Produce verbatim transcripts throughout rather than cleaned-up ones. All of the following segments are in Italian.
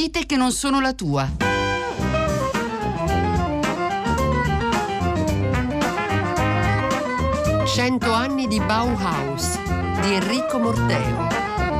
vite che non sono la tua. Cento anni di Bauhaus di Enrico Morteo.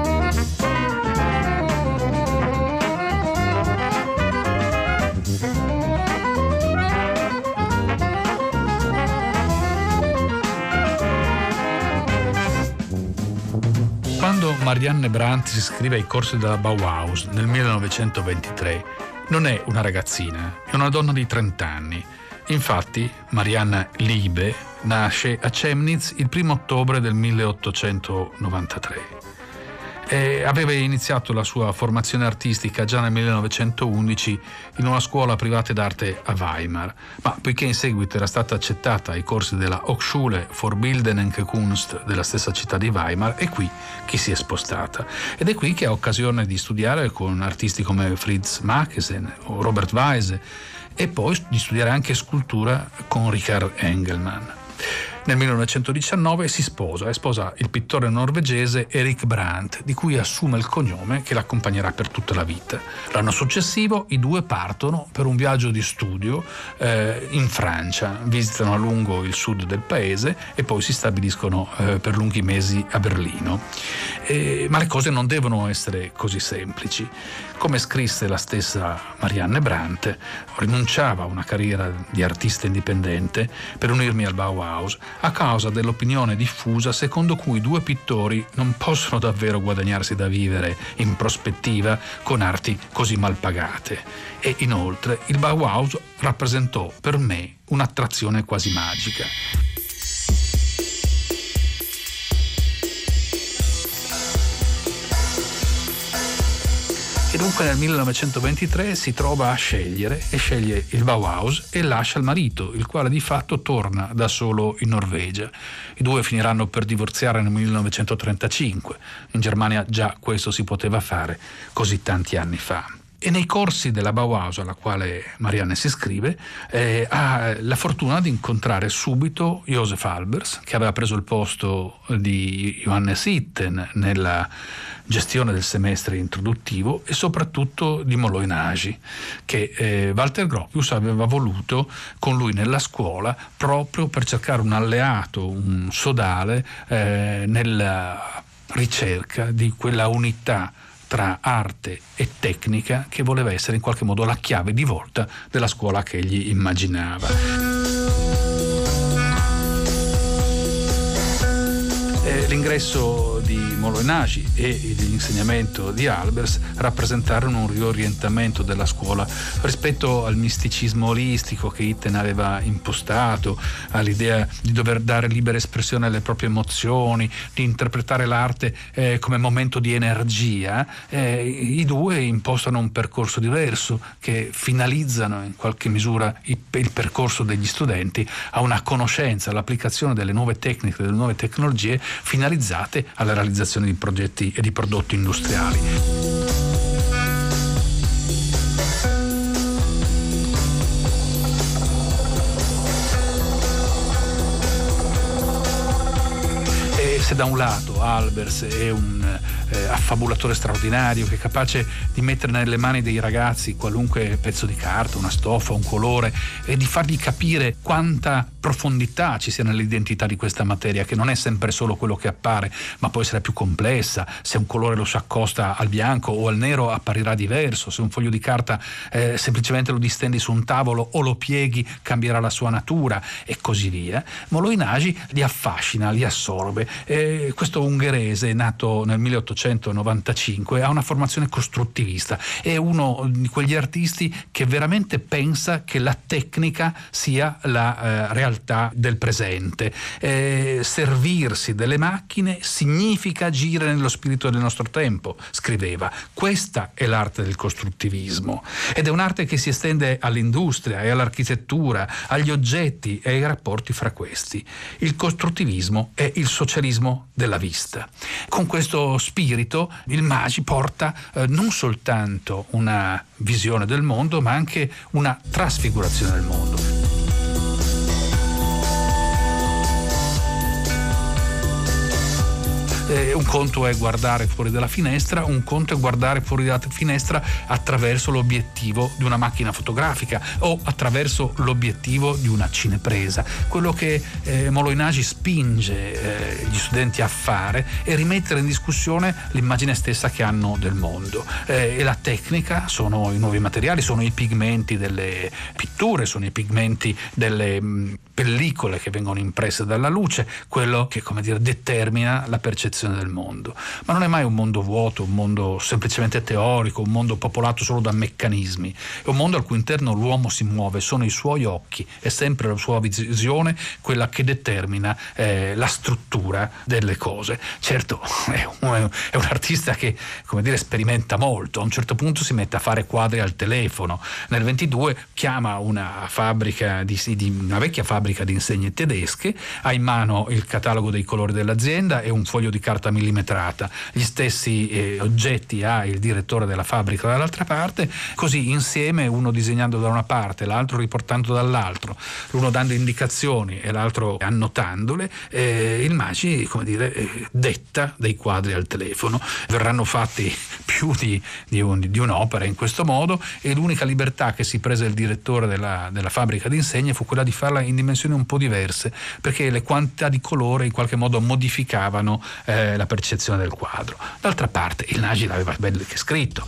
Quando Marianne Brandt si iscrive ai corsi della Bauhaus nel millenovecentoventitré, non è una ragazzina, è una donna di trenta anni. Infatti, Marianne Liebe nasce a Chemnitz il primo ottobre del milleottocentonovantatré. E aveva iniziato la sua formazione artistica già nel millenovecentoundici in una scuola privata d'arte a Weimar, ma poiché in seguito era stata accettata ai corsi della Hochschule für Bildende Kunst della stessa città di Weimar, è qui che si è spostata. Ed è qui che ha occasione di studiare con artisti come Fritz Machesen o Robert Weise e poi di studiare anche scultura con Richard Engelmann. Nel millenovecentodiciannove si sposa e sposa il pittore norvegese Erik Brandt, di cui assume il cognome che l'accompagnerà per tutta la vita. L'anno successivo i due partono per un viaggio di studio eh, in Francia, visitano a lungo il sud del paese e poi si stabiliscono eh, per lunghi mesi a Berlino. E, ma le cose non devono essere così semplici. Come scrisse la stessa Marianne Brandt, rinunciava a una carriera di artista indipendente per unirmi al Bauhaus a causa dell'opinione diffusa secondo cui i due pittori non possono davvero guadagnarsi da vivere in prospettiva con arti così mal pagate. E inoltre il Bauhaus rappresentò per me un'attrazione quasi magica. E dunque nel millenovecentoventitré si trova a scegliere e sceglie il Bauhaus e lascia il marito, il quale di fatto torna da solo in Norvegia. I due finiranno per divorziare nel millenovecentotrentacinque. In Germania già questo si poteva fare così tanti anni fa. E nei corsi della Bauhaus alla quale Marianne si iscrive eh, ha la fortuna di incontrare subito Josef Albers, che aveva preso il posto di Johannes Itten nella gestione del semestre introduttivo, e soprattutto di Molloy Nagy, che eh, Walter Gropius aveva voluto con lui nella scuola proprio per cercare un alleato, un sodale eh, nella ricerca di quella unità tra arte e tecnica che voleva essere in qualche modo la chiave di volta della scuola che egli immaginava. L'ingresso di Molloy Nagy e l'insegnamento di Albers rappresentarono un riorientamento della scuola rispetto al misticismo olistico che Itten aveva impostato, all'idea di dover dare libera espressione alle proprie emozioni, di interpretare l'arte eh, come momento di energia. Eh, i due impostano un percorso diverso che finalizzano in qualche misura il, il percorso degli studenti a una conoscenza, all'applicazione delle nuove tecniche, delle nuove tecnologie finalizzate alla realizzazione di progetti e di prodotti industriali. E se da un lato Albers è un eh, affabulatore straordinario che è capace di mettere nelle mani dei ragazzi qualunque pezzo di carta, una stoffa, un colore, e di fargli capire quanta profondità ci sia nell'identità di questa materia, che non è sempre solo quello che appare, ma può essere più complessa. Se un colore lo si accosta al bianco o al nero apparirà diverso, se un foglio di carta eh, semplicemente lo distendi su un tavolo o lo pieghi cambierà la sua natura, e così via. Molloy Nagy li affascina, li assorbe. Eh, questo ungherese, nato nel milleottocentonovantacinque, ha una formazione costruttivista, è uno di quegli artisti che veramente pensa che la tecnica sia la eh, realtà del presente. Eh, servirsi delle macchine significa agire nello spirito del nostro tempo, scriveva. Questa è l'arte del costruttivismo, ed è un'arte che si estende all'industria e all'architettura, agli oggetti e ai rapporti fra questi. Il costruttivismo è il socialismo della vista. Con questo spirito il Nagy porta eh, non soltanto una visione del mondo, ma anche una trasfigurazione del mondo. un conto è guardare fuori dalla finestra, un conto è guardare fuori dalla finestra attraverso l'obiettivo di una macchina fotografica o attraverso l'obiettivo di una cinepresa. Quello che eh, Molo Inagi spinge eh, gli studenti a fare è rimettere in discussione l'immagine stessa che hanno del mondo, eh, e la tecnica sono i nuovi materiali, sono i pigmenti delle pitture, sono i pigmenti delle mh, pellicole che vengono impresse dalla luce, quello che, come dire, determina la percezione del mondo. Ma non è mai un mondo vuoto, un mondo semplicemente teorico, un mondo popolato solo da meccanismi. È un mondo al cui interno l'uomo si muove, sono i suoi occhi, è sempre la sua visione quella che determina eh, la struttura delle cose. Certo, è un, è un artista che, come dire, sperimenta molto. A un certo punto si mette a fare quadri al telefono. Nel ventidue chiama una fabbrica di, di una vecchia fabbrica di insegne tedesche, ha in mano il catalogo dei colori dell'azienda e un foglio di carta millimetrata. Gli stessi eh, oggetti ha il direttore della fabbrica dall'altra parte, così insieme, uno disegnando da una parte, l'altro riportando dall'altro, l'uno dando indicazioni e l'altro annotandole, eh, il Maggi, come dire, eh, detta dei quadri al telefono. Verranno fatti più di, di, un, di un'opera in questo modo, e l'unica libertà che si prese il direttore della, della fabbrica di insegne fu quella di farla in dimensioni un po' diverse, perché le quantità di colore in qualche modo modificavano eh, la percezione del quadro. D'altra parte il Nagy l'aveva ben che scritto.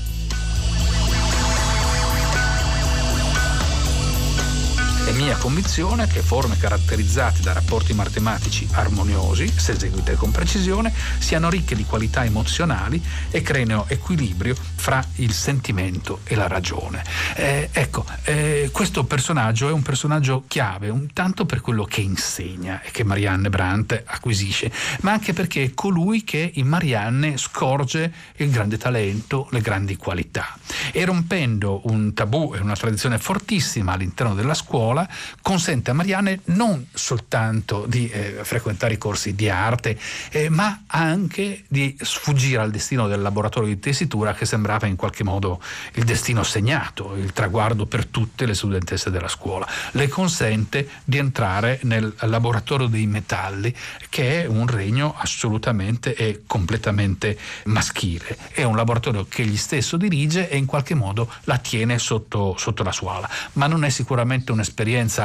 È mia convinzione che forme caratterizzate da rapporti matematici armoniosi, se eseguite con precisione, siano ricche di qualità emozionali e creino equilibrio fra il sentimento e la ragione. Eh, ecco, eh, questo personaggio è un personaggio chiave, un tanto per quello che insegna e che Marianne Brandt acquisisce, ma anche perché è colui che in Marianne scorge il grande talento, le grandi qualità. E rompendo un tabù e una tradizione fortissima all'interno della scuola, consente a Marianne non soltanto di eh, frequentare i corsi di arte, eh, ma anche di sfuggire al destino del laboratorio di tessitura, che sembrava in qualche modo il destino segnato, il traguardo per tutte le studentesse della scuola. Le consente di entrare nel laboratorio dei metalli, che è un regno assolutamente e completamente maschile. È un laboratorio che egli stesso dirige e in qualche modo la tiene sotto, sotto la sua ala, ma non è sicuramente un'esperienza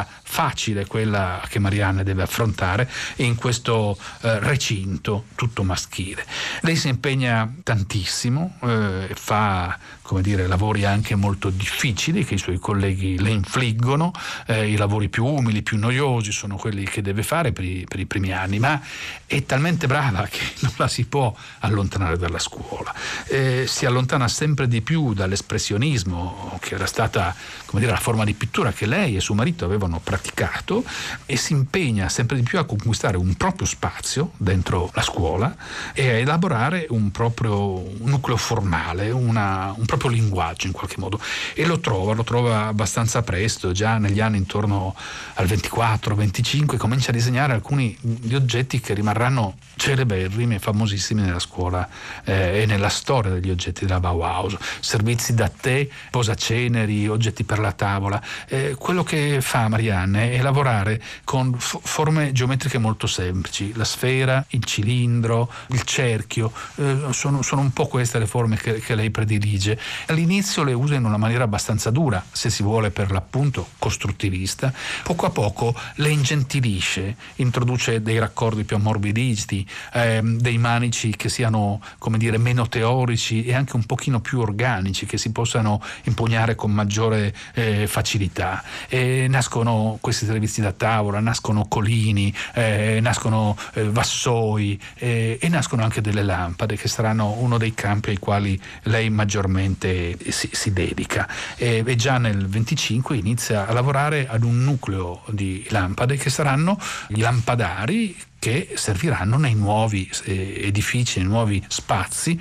facile quella che Marianne deve affrontare in questo eh, recinto tutto maschile. Lei si impegna tantissimo, eh, fa, come dire, lavori anche molto difficili che i suoi colleghi le infliggono, eh, i lavori più umili, più noiosi sono quelli che deve fare per i, per i primi anni, ma è talmente brava che non la si può allontanare dalla scuola. Eh, si allontana sempre di più dall'espressionismo, che era stata, come dire, la forma di pittura che lei e suo marito avevano praticato, e si impegna sempre di più a conquistare un proprio spazio dentro la scuola e a elaborare un proprio nucleo formale, una, un proprio linguaggio in qualche modo, e lo trova, lo trova abbastanza presto, già negli anni intorno al ventiquattro venticinque comincia a disegnare alcuni di oggetti che rimarranno celeberrimi e famosissimi nella scuola eh, e nella storia degli oggetti della Bauhaus: servizi da tè, posaceneri, oggetti per la tavola. Eh, quello che fa Marianne è lavorare con f- forme geometriche molto semplici: la sfera, il cilindro, il cerchio, eh, sono, sono un po' queste le forme che, che lei predilige. All'inizio le usa in una maniera abbastanza dura, se si vuole, per l'appunto costruttivista. Poco a poco le ingentilisce, introduce dei raccordi più ammorbiditi, eh, dei manici che siano, come dire, meno teorici e anche un pochino più organici, che si possano impugnare con maggiore eh, facilità. E nascono questi servizi da tavola, nascono colini, eh, nascono eh, vassoi eh, e nascono anche delle lampade, che saranno uno dei campi ai quali lei maggiormente si, si dedica. E, e già nel venticinque inizia a lavorare ad un nucleo di lampade che saranno i lampadari che serviranno nei nuovi edifici, nei nuovi spazi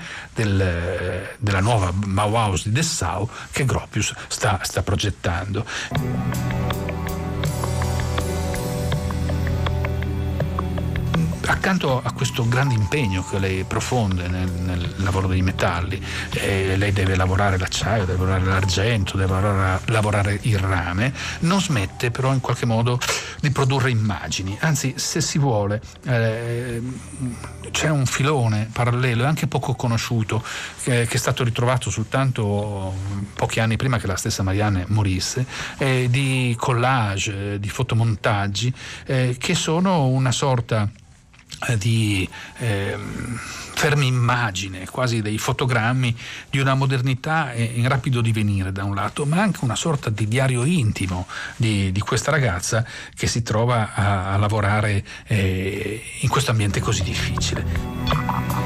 del, della nuova Bauhaus di Dessau che Gropius sta, sta progettando. accanto a questo grande impegno che lei profonde nel, nel lavoro dei metalli, eh, lei deve lavorare l'acciaio, deve lavorare l'argento, deve lavorare, lavorare il rame, non smette però in qualche modo di produrre immagini, anzi se si vuole eh, c'è un filone parallelo e anche poco conosciuto che, che è stato ritrovato soltanto pochi anni prima che la stessa Marianne morisse, eh, di collage, eh, di fotomontaggi eh, che sono una sorta di eh, fermi immagine, quasi dei fotogrammi di una modernità in rapido divenire da un lato, ma anche una sorta di diario intimo di, di questa ragazza che si trova a, a lavorare eh, in questo ambiente così difficile.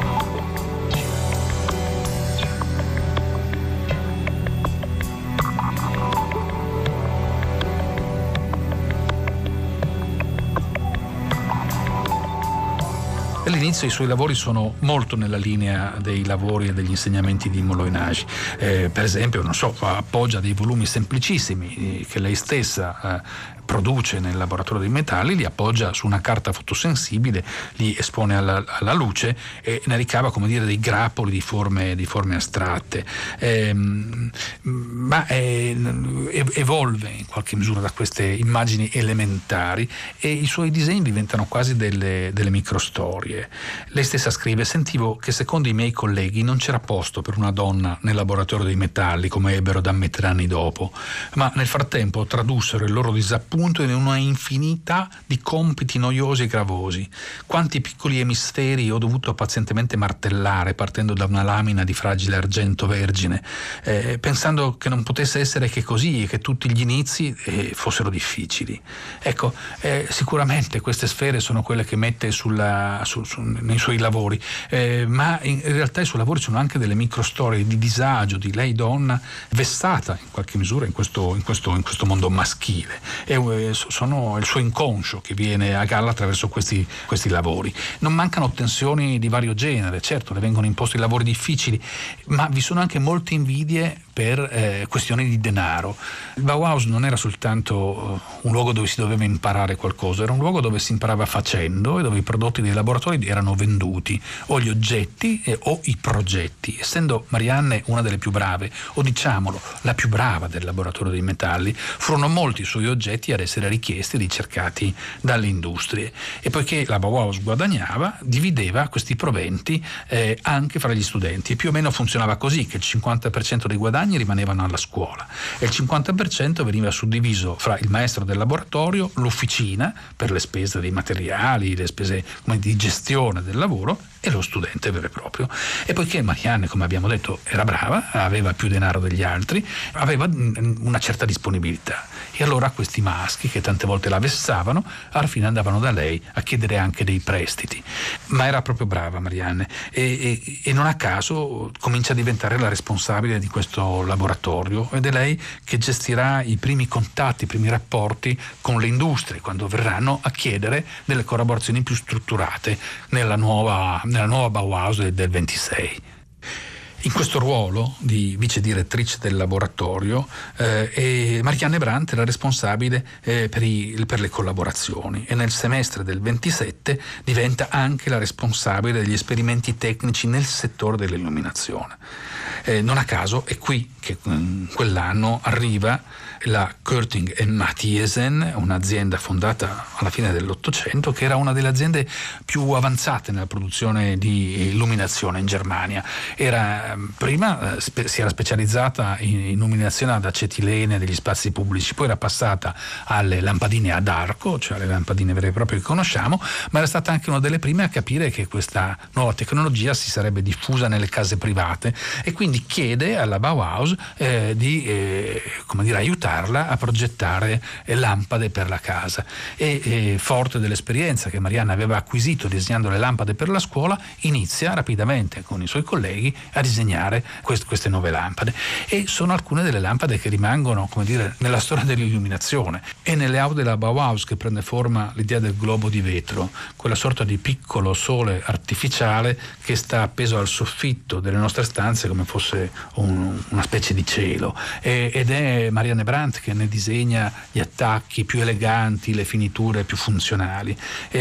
All'inizio i suoi lavori sono molto nella linea dei lavori e degli insegnamenti di Molyneux. Eh, per esempio, non so, appoggia dei volumi semplicissimi che lei stessa eh, produce nel laboratorio dei metalli, li appoggia su una carta fotosensibile, li espone alla, alla luce e ne ricava, come dire, dei grappoli di forme, di forme astratte. Eh, ma eh, evolve in qualche misura da queste immagini elementari e i suoi disegni diventano quasi delle, delle microstorie. Lei stessa scrive: sentivo che secondo i miei colleghi non c'era posto per una donna nel laboratorio dei metalli, come ebbero da ammettere anni dopo, ma nel frattempo tradussero il loro disappunto in una infinità di compiti noiosi e gravosi. Quanti piccoli emisferi ho dovuto pazientemente martellare partendo da una lamina di fragile argento vergine, eh, pensando che non potesse essere che così e che tutti gli inizi eh, fossero difficili. Ecco, eh, sicuramente queste sfere sono quelle che mette sulla, su, su, nei suoi lavori, eh, ma in realtà i suoi lavori sono anche delle microstorie di disagio di lei donna vessata in qualche misura in questo, in questo, in questo mondo maschile. E, eh, sono il suo inconscio che viene a galla attraverso questi, questi lavori. Non mancano tensioni di vario genere, certo, le vengono imposti lavori difficili, ma vi sono anche molte invidie per eh, questioni di denaro. Il Bauhaus non era soltanto un luogo dove si doveva imparare qualcosa, era un luogo dove si imparava facendo e dove i prodotti dei laboratori erano venduti, o gli oggetti eh, o i progetti. Essendo Marianne una delle più brave, o diciamolo la più brava del laboratorio dei metalli, furono molti i suoi oggetti ad essere richiesti e ricercati dalle industrie, e poiché la Bauhaus guadagnava, divideva questi proventi eh, anche fra gli studenti, e più o meno funzionava così, che il cinquanta per cento dei guadagni rimanevano alla scuola e il cinquanta per cento veniva suddiviso fra il maestro del laboratorio, l'officina per le spese dei materiali, le spese come di gestione del lavoro, e lo studente vero e proprio. E poiché Marianne, come abbiamo detto, era brava, aveva più denaro degli altri, aveva una certa disponibilità, e allora questi maschi che tante volte la vessavano alla fine andavano da lei a chiedere anche dei prestiti. Ma era proprio brava Marianne e, e, e non a caso comincia a diventare la responsabile di questo laboratorio, ed è lei che gestirà i primi contatti, i primi rapporti con le industrie quando verranno a chiedere delle collaborazioni più strutturate nella nuova nella nuova Bauhaus del, del ventisei. In questo ruolo di vice direttrice del laboratorio eh, Marianne Brandt era responsabile eh, per, i, per le collaborazioni, e nel semestre del ventisette diventa anche la responsabile degli esperimenti tecnici nel settore dell'illuminazione. Eh, non a caso è qui che in quell'anno arriva la Körting e Mathiesen, un'azienda fondata alla fine dell'Ottocento, che era una delle aziende più avanzate nella produzione di illuminazione in Germania. Era, prima eh, spe- si era specializzata in illuminazione ad acetilene degli spazi pubblici, poi era passata alle lampadine ad arco, cioè alle lampadine vere e proprie che conosciamo, ma era stata anche una delle prime a capire che questa nuova tecnologia si sarebbe diffusa nelle case private, e quindi chiede alla Bauhaus eh, di eh, come dire, aiutare a progettare lampade per la casa, e, e forte dell'esperienza che Marianne aveva acquisito disegnando le lampade per la scuola, inizia rapidamente con i suoi colleghi a disegnare quest- queste nuove lampade, e sono alcune delle lampade che rimangono, come dire, nella storia dell'illuminazione. E nelle auto della Bauhaus che prende forma l'idea del globo di vetro, quella sorta di piccolo sole artificiale che sta appeso al soffitto delle nostre stanze come fosse un, una specie specie di cielo, e, ed è Marianne Brandt che ne disegna gli attacchi più eleganti, le finiture più funzionali.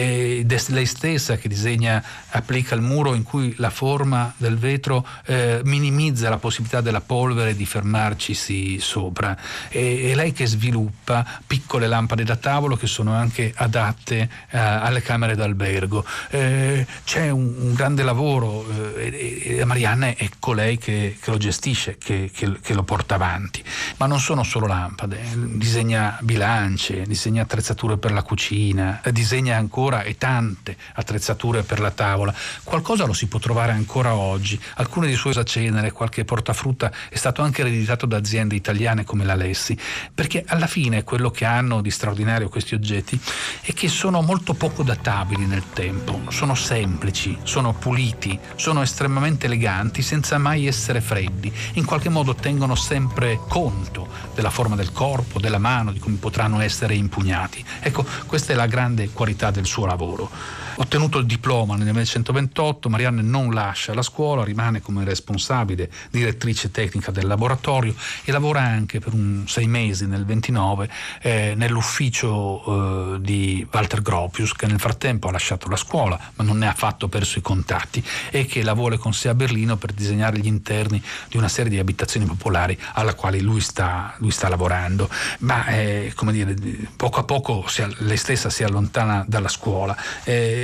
Ed è lei stessa che disegna, applica il muro in cui la forma del vetro eh, minimizza la possibilità della polvere di fermarcisi sopra. E, è lei che sviluppa piccole lampade da tavolo che sono anche adatte eh, alle camere d'albergo. Eh, c'è un, un grande lavoro eh, e, e Marianne è colei che, che lo gestisce, che, che, che lo porta avanti. Ma non sono solo lampade, disegna bilance, disegna attrezzature per la cucina, disegna ancora e tante attrezzature per la tavola. Qualcosa lo si può trovare ancora oggi. Alcune di sue cenere, qualche portafrutta è stato anche ereditato da aziende italiane come la Lessi, perché alla fine quello che hanno di straordinario questi oggetti è che sono molto poco databili nel tempo, sono semplici, sono puliti, sono estremamente eleganti senza mai essere freddi, in qualche modo tengono sempre conto della forma del corpo, della mano, di come potranno essere impugnati. Ecco, questa è la grande qualità del suo lavoro. Ottenuto il diploma nel millenovecentoventotto, Marianne non lascia la scuola, rimane come responsabile direttrice tecnica del laboratorio e lavora anche per un sei mesi nel ventinove eh, nell'ufficio eh, di Walter Gropius, che nel frattempo ha lasciato la scuola ma non ne ha affatto perso i contatti e che la vuole con sé a Berlino per disegnare gli interni di una serie di abitazioni popolari alla quale lui sta, lui sta lavorando. Ma eh, come dire, poco a poco si, lei stessa si allontana dalla scuola. Eh,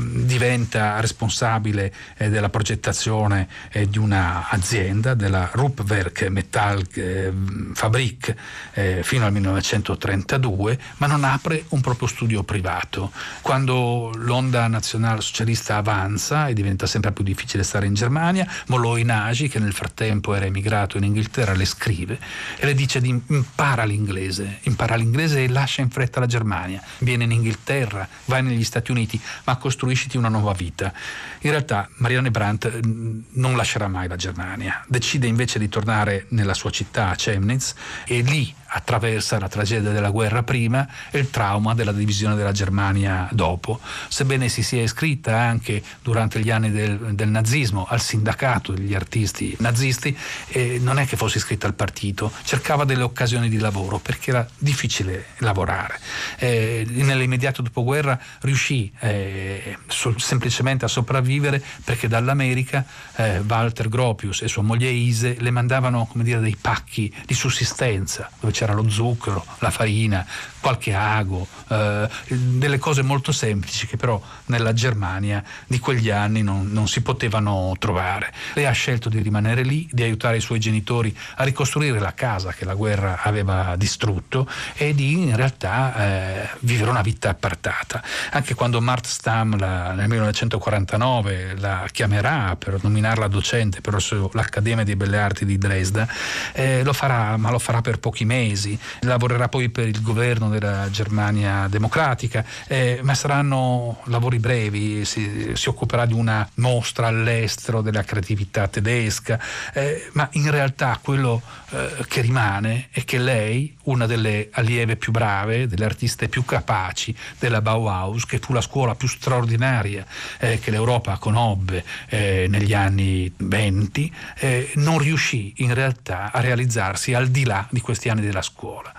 diventa responsabile eh, della progettazione eh, di una azienda, della Ruppwerk Metall eh, Fabrik eh, fino al millenovecentotrentadue, ma non apre un proprio studio privato. Quando l'onda nazionalsocialista avanza e diventa sempre più difficile stare in Germania, Molloy Nagy, che nel frattempo era emigrato in Inghilterra, le scrive e le dice di impara l'inglese, impara l'inglese e lascia in fretta la Germania, viene in Inghilterra, vai negli Stati Uniti, ma costruisciti una nuova vita. In realtà Marianne Brandt non lascerà mai la Germania, decide invece di tornare nella sua città a Chemnitz e lì attraversa la tragedia della guerra prima e il trauma della divisione della Germania dopo. Sebbene si sia iscritta anche durante gli anni del, del nazismo al sindacato degli artisti nazisti, eh, non è che fosse iscritta al partito, cercava delle occasioni di lavoro perché era difficile lavorare. Eh, nell'immediato dopoguerra riuscì eh, so, semplicemente a sopravvivere perché dall'America eh, Walter Gropius e sua moglie Ise le mandavano, come dire, dei pacchi di sussistenza dove c'era lo zucchero, la farina, qualche ago, eh, delle cose molto semplici che però nella Germania di quegli anni non, non si potevano trovare. Lei ha scelto di rimanere lì, di aiutare i suoi genitori a ricostruire la casa che la guerra aveva distrutto e di in realtà eh, vivere una vita appartata. Anche quando Mart Stam la, nel millenovecentoquarantanove la chiamerà per nominarla docente presso l'Accademia di Belle Arti di Dresda, eh, lo farà, ma lo farà per pochi mesi. Lavorerà poi per il governo della Germania democratica, eh, ma saranno lavori brevi. Si, si occuperà di una mostra all'estero della creatività tedesca, eh, ma in realtà quello eh, che rimane è che lei, una delle allieve più brave, delle artiste più capaci della Bauhaus, che fu la scuola più straordinaria eh, che l'Europa conobbe eh, negli anni venti, eh, non riuscì in realtà a realizzarsi al di là di questi anni della scuola.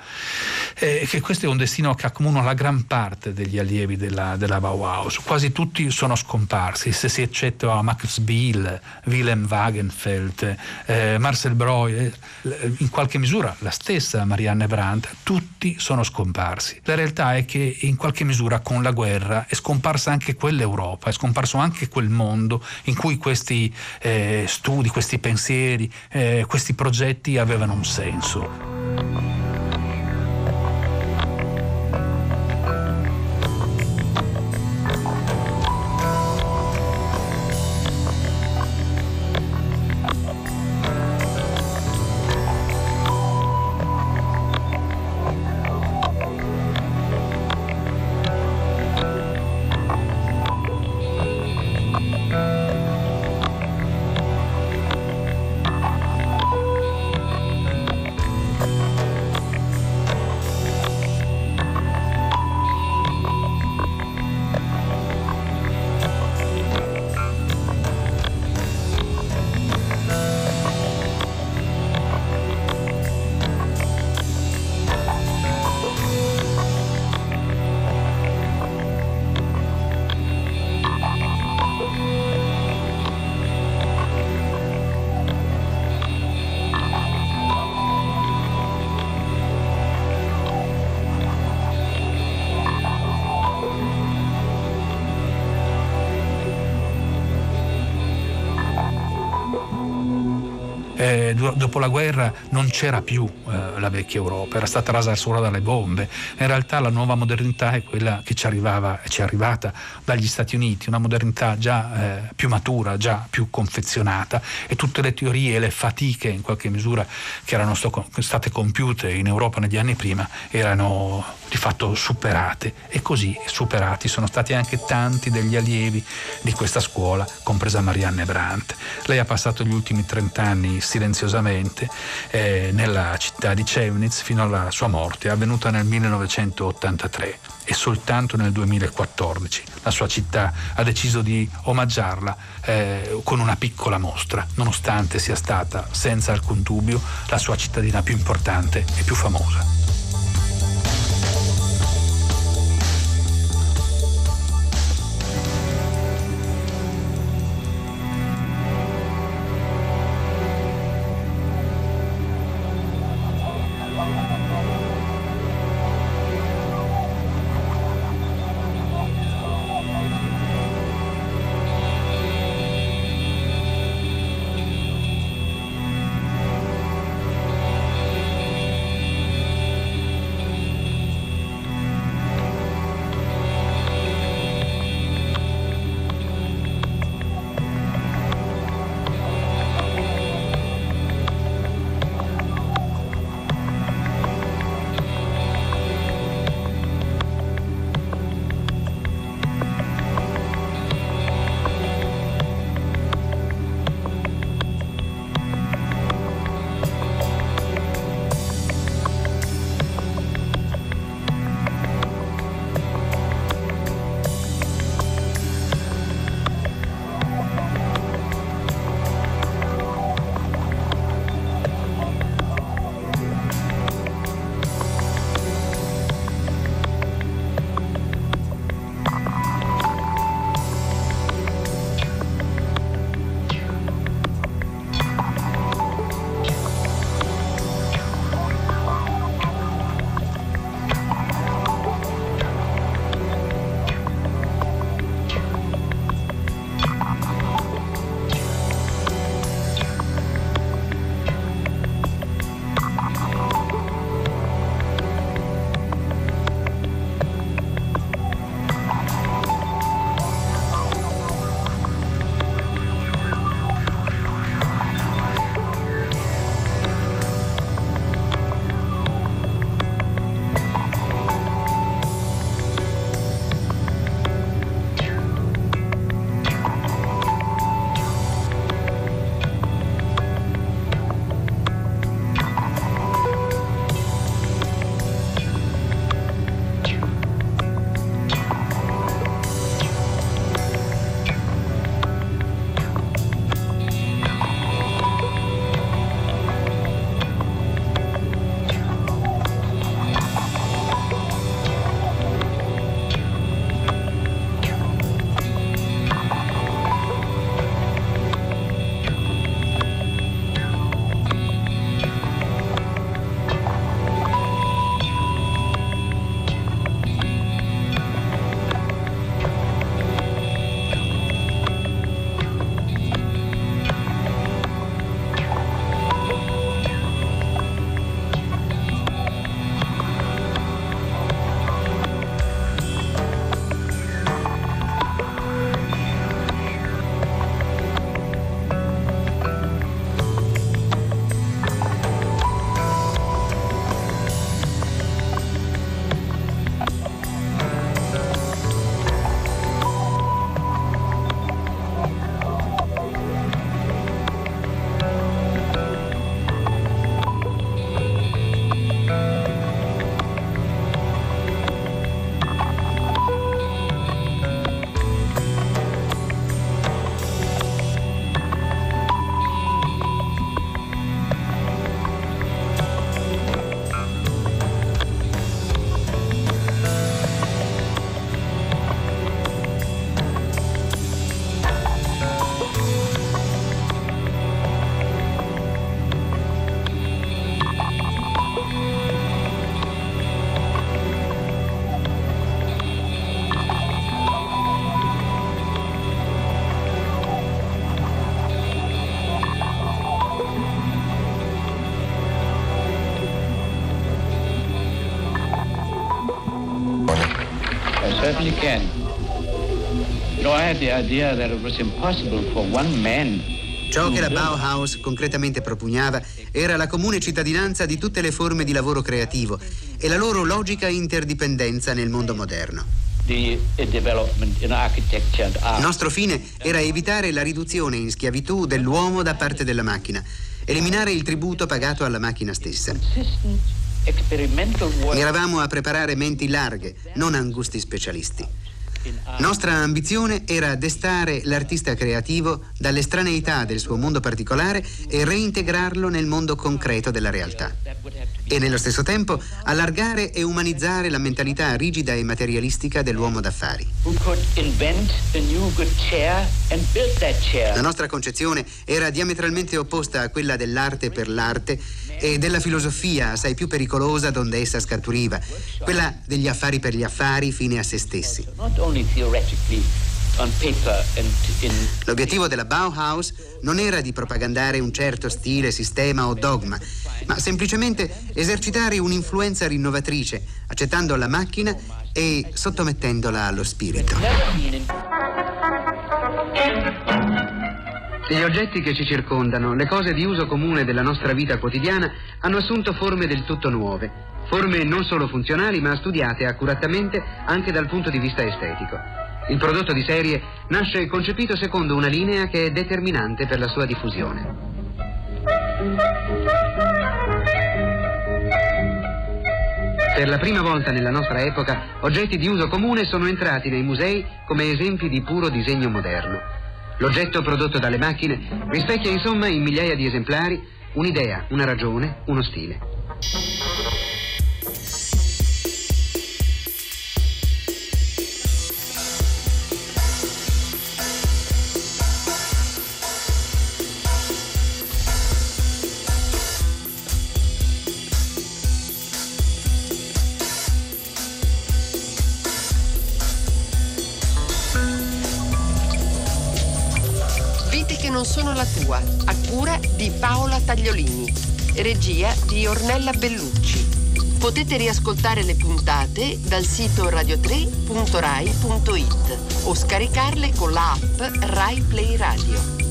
Eh, che questo è un destino che accomuna la gran parte degli allievi della, della Bauhaus. Quasi tutti sono scomparsi, se si eccettua Max Biel, Wilhelm Wagenfeld, eh, Marcel Breuer, eh, in qualche misura la stessa Marianne Brandt, tutti sono scomparsi. La realtà è che in qualche misura con la guerra è scomparsa anche quell'Europa, è scomparso anche quel mondo in cui questi eh, studi, questi pensieri, eh, questi progetti avevano un senso. Eh, dopo la guerra non c'era più eh, la vecchia Europa, era stata rasa al suolo dalle bombe. In realtà la nuova modernità è quella che ci arrivava e ci è arrivata dagli Stati Uniti, una modernità già eh, più matura, già più confezionata, e tutte le teorie e le fatiche in qualche misura che erano sto, state compiute in Europa negli anni prima erano di fatto superate, e così superati sono stati anche tanti degli allievi di questa scuola, compresa Marianne Brandt. Lei ha passato gli ultimi trent'anni silenziosamente eh, nella città di Chemnitz fino alla sua morte, avvenuta nel millenovecentottantatré, e soltanto nel duemilaquattordici la sua città ha deciso di omaggiarla eh, con una piccola mostra, nonostante sia stata senza alcun dubbio la sua cittadina più importante e più famosa. certainly can. You know, I had the idea that it was impossible for one man. Ciò che la Bauhaus concretamente propugnava era la comune cittadinanza di tutte le forme di lavoro creativo e la loro logica interdipendenza nel mondo moderno. Il nostro fine era evitare la riduzione in schiavitù dell'uomo da parte della macchina, eliminare il tributo pagato alla macchina stessa. Miravamo a preparare menti larghe, non angusti specialisti. Nostra ambizione era destare l'artista creativo dall'estraneità del suo mondo particolare e reintegrarlo nel mondo concreto della realtà. E nello stesso tempo allargare e umanizzare la mentalità rigida e materialistica dell'uomo d'affari. La nostra concezione era diametralmente opposta a quella dell'arte per l'arte e della filosofia assai più pericolosa donde essa scaturiva, quella degli affari per gli affari fine a se stessi. L'obiettivo della Bauhaus non era di propagandare un certo stile, sistema o dogma, ma semplicemente esercitare un'influenza rinnovatrice, accettando la macchina e sottomettendola allo spirito. Gli oggetti che ci circondano, le cose di uso comune della nostra vita quotidiana, hanno assunto forme del tutto nuove, forme non solo funzionali ma studiate accuratamente anche dal punto di vista estetico. Il prodotto di serie nasce concepito secondo una linea che è determinante per la sua diffusione. Per la prima volta nella nostra epoca, oggetti di uso comune sono entrati nei musei come esempi di puro disegno moderno. L'oggetto prodotto dalle macchine rispecchia insomma in migliaia di esemplari un'idea, una ragione, uno stile. Non sono la tua, a cura di Paola Tagliolini, regia di Ornella Bellucci. Potete riascoltare le puntate dal sito radio tre punto rai punto it o scaricarle con la app Rai Play Radio.